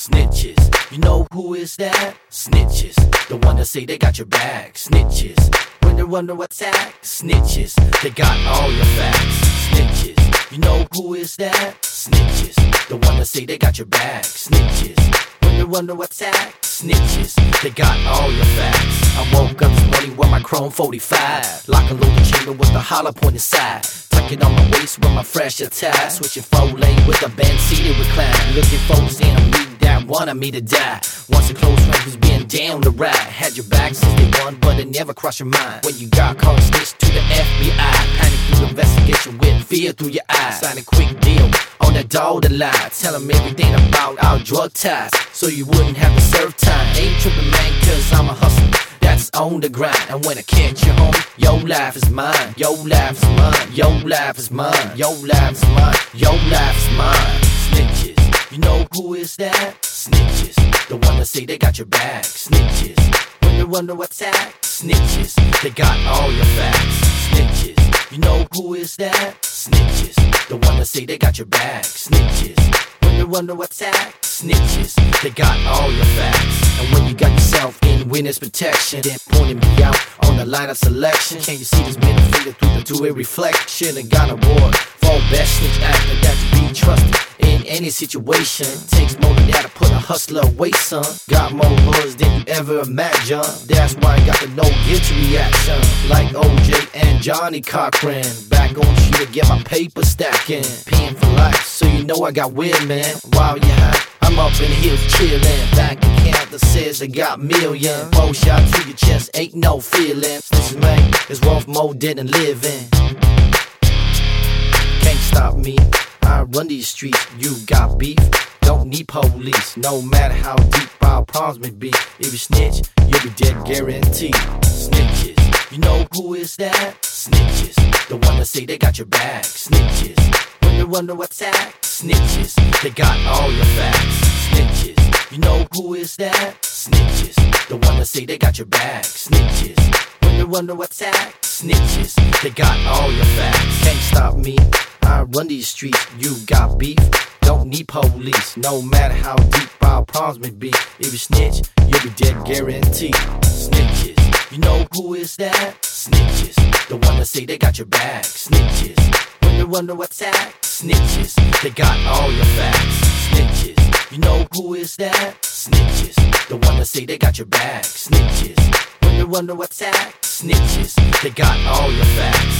Snitches, you know who is that? Snitches, the one that say they got your back. Snitches, when they're under attack. Snitches, they got all your facts. Snitches, you know who is that? Snitches, the one that say they got your back. Snitches, when they're under attack. Snitches, they got all your facts. I woke up this morning with my chrome 45. Lock and load the chamber with the hollow point inside. Tuck it on my waist with my fresh attire. Switching 4-lane with the band seated recline. Looking folks in on me that wanted me to die. Once a close friend who's been down the ride. Had your back since day one, but it never crossed your mind. When you got caught snitched to the FBI. Panic through the investigation with fear through your eyes. Sign a quick deal on that dog lie. Tell them everything about our drug ties, so you wouldn't have to serve time. Ain't tripping, man, cause I'm a hustler that's on the grind. And when I catch you home, your life is mine. Your life is mine. Your life is mine. Your life is mine. Your life is mine. Snitches, you know who is that? Snitches, the one that say they got your back. Snitches, when they're under attack. Snitches, they got all your facts. Snitches, you know who is that? Snitches, the one that say they got your back. Snitches, when they're under attack. Snitches, they got all your facts. And when you got yourself in witness protection, then pointing me out on the line of selection. Can you see this middle finger through the two-way reflection? And got an award for best snitch actor that to be trusted in any situation. Takes more than that to put a hustler away, son. Got more lawyers than you ever imagine. That's why I got the no guilty reaction. Like OJ and Johnny Cochran. Back on you to get my paper stacking. Paying for life, so you know I got women. While you high, I'm up in the hills chillin'. Bank account that says I got million. 4 shots to your chest, ain't no feelings. This is man, it's worth more than living. Can't stop me, I run these streets. You got beef, don't need police. No matter how deep our problems may be, if you snitch, you'll be dead guaranteed. Snitches, you know who is that? Snitches, the one that say they got your back. Snitches, when they're under attack. Snitches, they got all your facts. Snitches, you know who is that? Snitches, the one that say they got your back. Snitches, when they're under attack. Snitches, they got all your facts. Can't stop me, I run these streets. You got beef, don't need police. No matter how deep our problems may be, if you snitch, you'll be dead guaranteed. Snitches, you know who is that? Snitches, the one that say they got your back. Snitches, when they're under attack. Snitches, they got all your facts. Snitches, you know who is that? Snitches, the one that say they got your back. Snitches, when they're under attack. Snitches, they got all your facts.